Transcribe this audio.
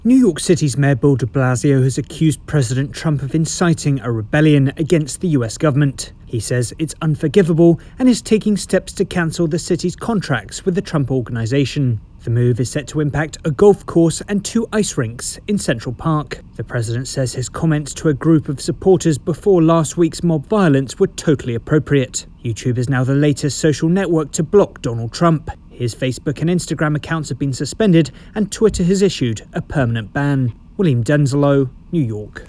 New York City's Mayor Bill de Blasio has accused President Trump of inciting a rebellion against the US government. He says it's unforgivable and is taking steps to cancel the city's contracts with the Trump Organization. The move is set to impact a golf course and 2 ice rinks in Central Park. The president says his comments to a group of supporters before last week's mob violence were totally appropriate. YouTube is now the latest social network to block Donald Trump. His Facebook and Instagram accounts have been suspended, and Twitter has issued a permanent ban. William Denzelo, New York.